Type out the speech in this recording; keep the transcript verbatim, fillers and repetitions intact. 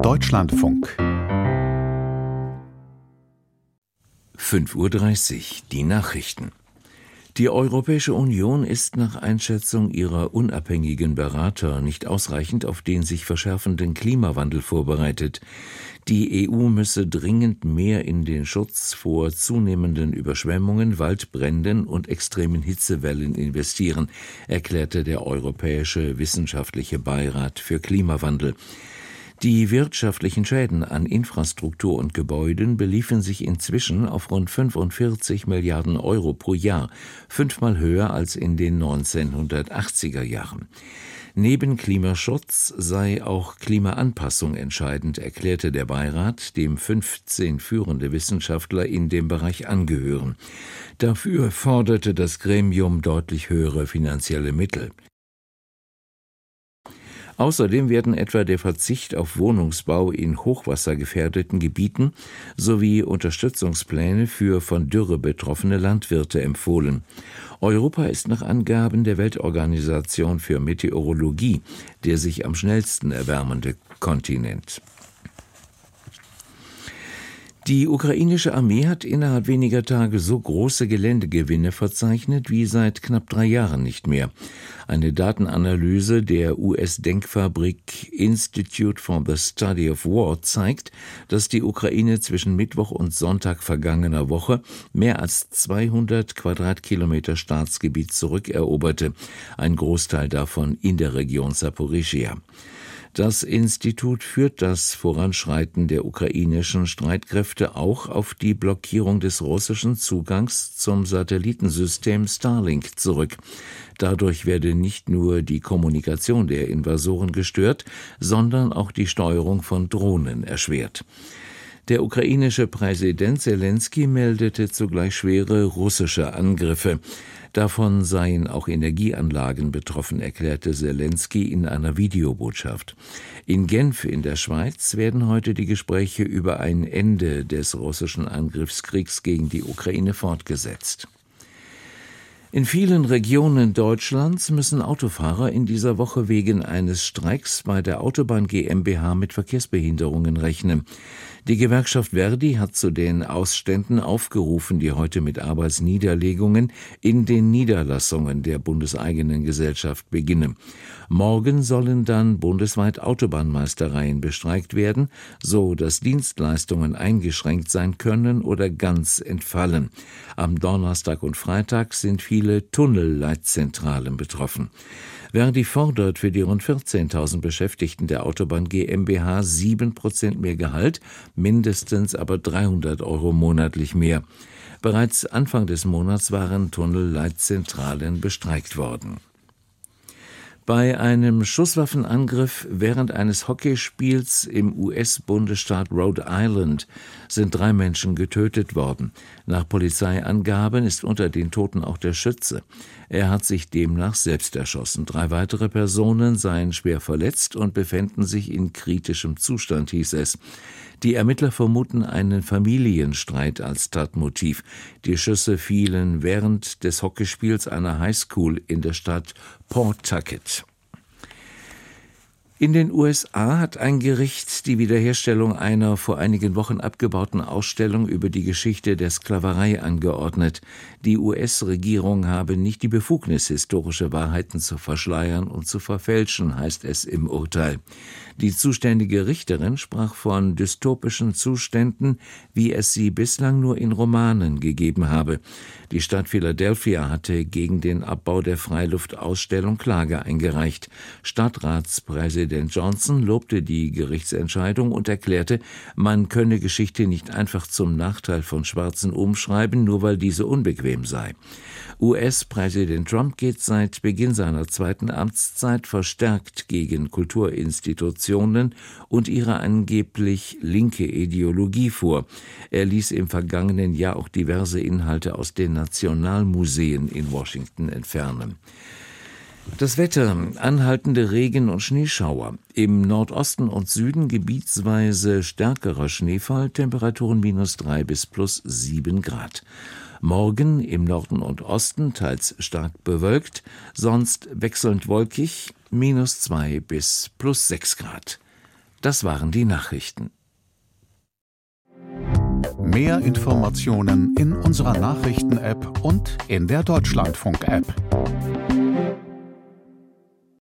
Deutschlandfunk. fünf Uhr dreißig, die Nachrichten. Die Europäische Union ist nach Einschätzung ihrer unabhängigen Berater nicht ausreichend auf den sich verschärfenden Klimawandel vorbereitet. Die E U müsse dringend mehr in den Schutz vor zunehmenden Überschwemmungen, Waldbränden und extremen Hitzewellen investieren, erklärte der Europäische Wissenschaftliche Beirat für Klimawandel. Die wirtschaftlichen Schäden an Infrastruktur und Gebäuden beliefen sich inzwischen auf rund fünfundvierzig Milliarden Euro pro Jahr, fünfmal höher als in den neunzehnhundertachtziger Jahren. Neben Klimaschutz sei auch Klimaanpassung entscheidend, erklärte der Beirat, dem fünfzehn führende Wissenschaftler in dem Bereich angehören. Dafür forderte das Gremium deutlich höhere finanzielle Mittel. Außerdem werden etwa der Verzicht auf Wohnungsbau in hochwassergefährdeten Gebieten sowie Unterstützungspläne für von Dürre betroffene Landwirte empfohlen. Europa ist nach Angaben der Weltorganisation für Meteorologie der sich am schnellsten erwärmende Kontinent. Die ukrainische Armee hat innerhalb weniger Tage so große Geländegewinne verzeichnet wie seit knapp drei Jahren nicht mehr. Eine Datenanalyse der U S-Denkfabrik Institute for the Study of War zeigt, dass die Ukraine zwischen Mittwoch und Sonntag vergangener Woche mehr als zweihundert Quadratkilometer Staatsgebiet zurückeroberte, ein Großteil davon in der Region Saporischschja. Das Institut führt das Voranschreiten der ukrainischen Streitkräfte auch auf die Blockierung des russischen Zugangs zum Satellitensystem Starlink zurück. Dadurch werde nicht nur die Kommunikation der Invasoren gestört, sondern auch die Steuerung von Drohnen erschwert. Der ukrainische Präsident Selenskyj meldete zugleich schwere russische Angriffe. Davon seien auch Energieanlagen betroffen, erklärte Selenskyj in einer Videobotschaft. In Genf in der Schweiz werden heute die Gespräche über ein Ende des russischen Angriffskriegs gegen die Ukraine fortgesetzt. In vielen Regionen Deutschlands müssen Autofahrer in dieser Woche wegen eines Streiks bei der Autobahn GmbH mit Verkehrsbehinderungen rechnen. Die Gewerkschaft Verdi hat zu den Ausständen aufgerufen, die heute mit Arbeitsniederlegungen in den Niederlassungen der bundeseigenen Gesellschaft beginnen. Morgen sollen dann bundesweit Autobahnmeistereien bestreikt werden, so dass Dienstleistungen eingeschränkt sein können oder ganz entfallen. Am Donnerstag und Freitag sind viele Tunnelleitzentralen betroffen. Verdi fordert für die rund vierzehntausend Beschäftigten der Autobahn GmbH sieben Prozent mehr Gehalt, mindestens aber dreihundert Euro monatlich mehr. Bereits Anfang des Monats waren Tunnelleitzentralen bestreikt worden. Bei einem Schusswaffenangriff während eines Hockeyspiels im U S-Bundesstaat Rhode Island sind drei Menschen getötet worden. Nach Polizeiangaben ist unter den Toten auch der Schütze. Er hat sich demnach selbst erschossen. Drei weitere Personen seien schwer verletzt und befänden sich in kritischem Zustand, hieß es. Die Ermittler vermuten einen Familienstreit als Tatmotiv. Die Schüsse fielen während des Hockeyspiels einer Highschool in der Stadt Pawtucket. In den U S A hat ein Gericht die Wiederherstellung einer vor einigen Wochen abgebauten Ausstellung über die Geschichte der Sklaverei angeordnet. Die U S-Regierung habe nicht die Befugnis, historische Wahrheiten zu verschleiern und zu verfälschen, heißt es im Urteil. Die zuständige Richterin sprach von dystopischen Zuständen, wie es sie bislang nur in Romanen gegeben habe. Die Stadt Philadelphia hatte gegen den Abbau der Freiluftausstellung Klage eingereicht. Stadtratspräsident Johnson lobte die Gerichtsentscheidung und erklärte, man könne Geschichte nicht einfach zum Nachteil von Schwarzen umschreiben, nur weil diese unbequem sei. U S-Präsident Trump geht seit Beginn seiner zweiten Amtszeit verstärkt gegen Kulturinstitutionen und ihre angeblich linke Ideologie vor. Er ließ im vergangenen Jahr auch diverse Inhalte aus den Nationalmuseen in Washington entfernen. Das Wetter: anhaltende Regen- und Schneeschauer. Im Nordosten und Süden gebietsweise stärkerer Schneefall, Temperaturen minus drei bis plus sieben Grad. Morgen im Norden und Osten teils stark bewölkt, sonst wechselnd wolkig, minus zwei bis plus sechs Grad. Das waren die Nachrichten. Mehr Informationen in unserer Nachrichten-App und in der Deutschlandfunk-App.